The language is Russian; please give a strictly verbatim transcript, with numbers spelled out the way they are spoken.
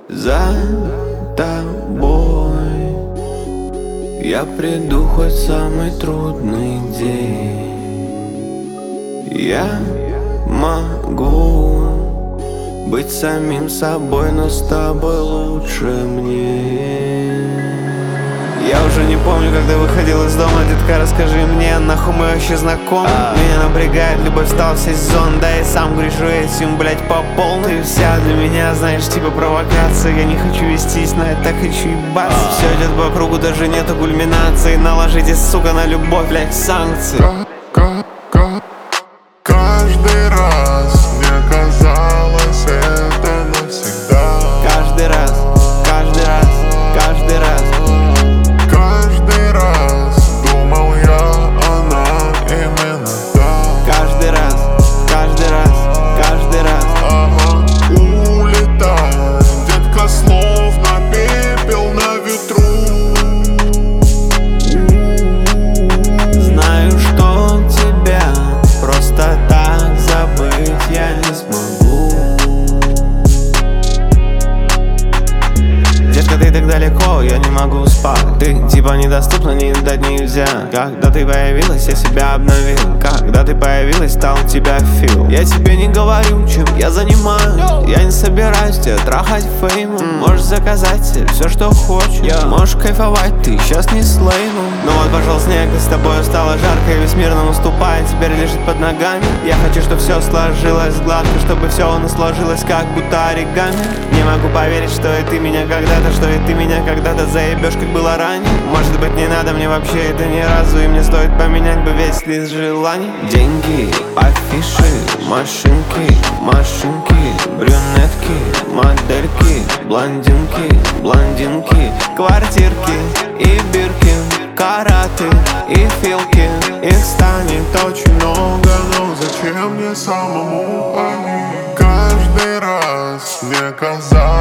за тобой. Я приду хоть в самый трудный день. Я могу быть самим собой, но с тобой лучше мне. Я уже не помню, когда выходил из дома. Детка, расскажи мне, нахуй мы вообще знакомы? а. Меня напрягает любовь, стал сезон. Да и сам грешу этим, блять, по полной. Ты вся для меня, знаешь, типа провокация. Я не хочу вестись, но я так хочу ебаться. а. Все идет по кругу, даже нету кульминации. Наложите, сука, на любовь, блять, санкции. Каждый раз мне казалось, это навсегда. Каждый раз, каждый раз, каждый раз. Каждый раз думал я, она именно та. Каждый раз, каждый раз, каждый раз. Ага, улетай, детка, словно пепел на ветру. Знаю, что тебя просто так забыть я не смогу. Детка, ты так далеко, я не могу спать. Ты типа недоступна, не дать нельзя. Когда ты появилась, я себя обновил. Когда ты появилась, стал тебя фил. Я тебе не говорю, чем я занимаюсь. Я не собираюсь тебя трахать феймом. Можешь заказать себе все, что хочешь. Можешь кайфовать, ты сейчас не с леймом. Но вот пошел снег, и с тобой стало жарко, и весь мир нам уступает, теперь лежит под ногами. Я хочу, чтобы все сложилось гладко, чтобы все оно сложилось как будто оригами. Не могу поверить, что и ты меня когда-то, что и ты меня когда-то заебешь, как было ранее. Может быть, не надо мне вообще это ни разу, и мне стоит поменять бы весь лист желаний. Деньги, афиши, машинки, машинки, брюнетки, модельки, блондинки, блондинки, квартирки и бирки, караты и филки. Их станет очень много, но Зачем мне самому они? Каждый раз мне казалось,